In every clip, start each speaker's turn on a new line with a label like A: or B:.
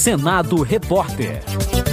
A: Senado Repórter.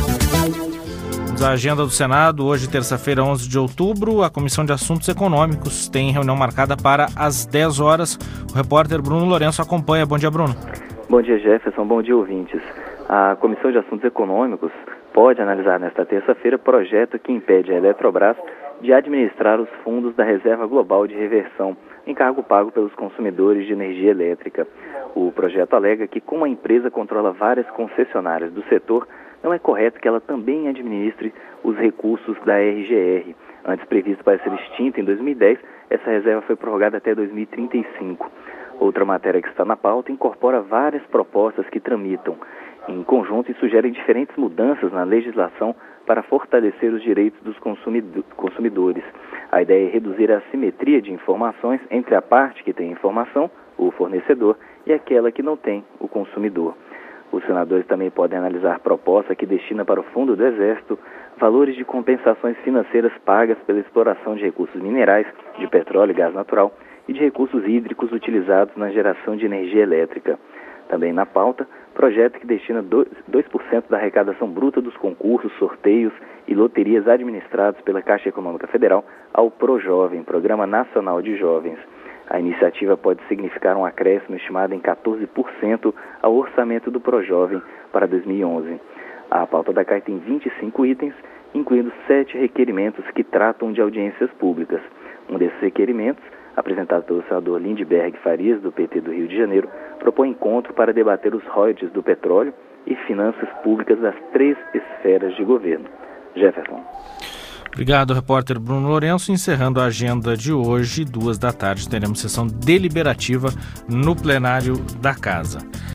B: A agenda do Senado, hoje, terça-feira, 11 de outubro, a Comissão de Assuntos Econômicos tem reunião marcada para as 10 horas. O repórter Bruno Lourenço acompanha. Bom dia, Bruno.
C: Bom dia, Jefferson. Bom dia, ouvintes. A Comissão de Assuntos Econômicos pode analisar nesta terça-feira projeto que impede a Eletrobras de administrar os fundos da Reserva Global de Reversão, encargo pago pelos consumidores de energia elétrica. O projeto alega que, como a empresa controla várias concessionárias do setor, não é correto que ela também administre os recursos da RGR. Antes previsto para ser extinta em 2010, essa reserva foi prorrogada até 2035. Outra matéria que está na pauta incorpora várias propostas que tramitam em conjunto e sugerem diferentes mudanças na legislação para fortalecer os direitos dos consumidores. A ideia é reduzir a assimetria de informações entre a parte que tem informação, o fornecedor, e aquela que não tem, o consumidor. Os senadores também podem analisar proposta que destina para o Fundo do Exército valores de compensações financeiras pagas pela exploração de recursos minerais, de petróleo e gás natural e de recursos hídricos utilizados na geração de energia elétrica. Também na pauta, projeto que destina 2% da arrecadação bruta dos concursos, sorteios e loterias administrados pela Caixa Econômica Federal ao ProJovem, Programa Nacional de Jovens. A iniciativa pode significar um acréscimo estimado em 14% ao orçamento do ProJovem para 2011. A pauta da CAI tem 25 itens, incluindo 7 requerimentos que tratam de audiências públicas. Um desses requerimentos, apresentado pelo senador Lindbergh Farias, do PT do Rio de Janeiro, propõe encontro para debater os royalties do petróleo e finanças públicas das 3 esferas de governo. Jefferson.
B: Obrigado, repórter Bruno Lourenço. Encerrando a agenda de hoje, 14h, teremos sessão deliberativa no plenário da Casa.